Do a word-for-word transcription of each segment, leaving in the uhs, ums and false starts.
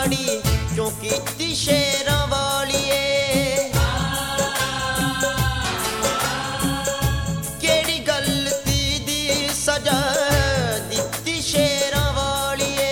माड़ी क्यों कीती शेरां वालिए। केड़ी गलती दी सजा दित्ती शेरां वालिए।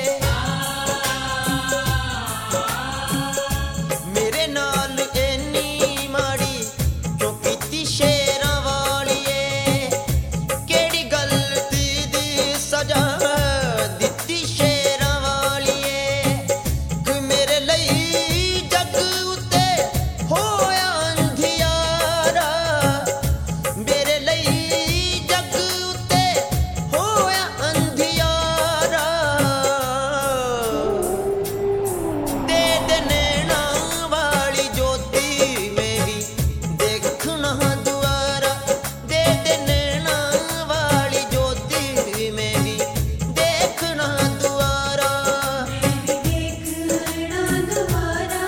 मेरे नाल इन्नी माड़ी क्यों कीती शेरां वालिए। केड़ी गलती दी सजा दित्ती शेरां वालिए। मेरे लई जग उत्ते होया अंधियारा। मेरे लई जग उत्ते होया अंधियारा। दे दे नैना वाली ज्योति मेरी देखना दुआरा। दे दे नैना वाली ज्योति मेरी देखना दुआरा। देखना दोबारा,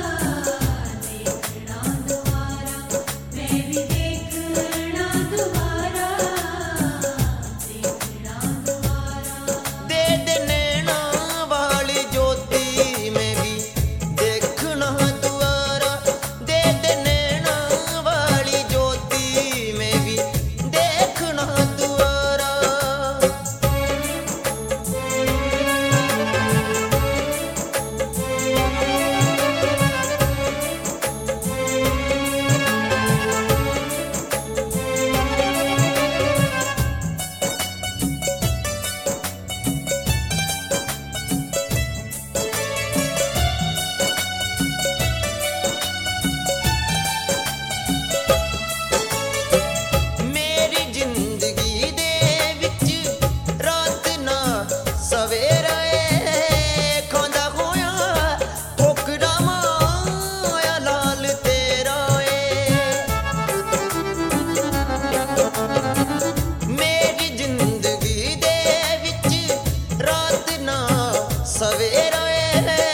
देखना दोबारा, मैं भी देखना दोबारा, देखना दोबारा। दे दे नैना वाली ज्योति में भी देखना दुआरा। दे दे नैना वाली ज्योति में भी देखना दुआरा। मेरी जिंदगी दे विच रात ना सवेरा ए। खांदा होया ठोकरा माया लाल तेरा ए। मेरी जिंदगी दे विच रात ना सवेरा ए।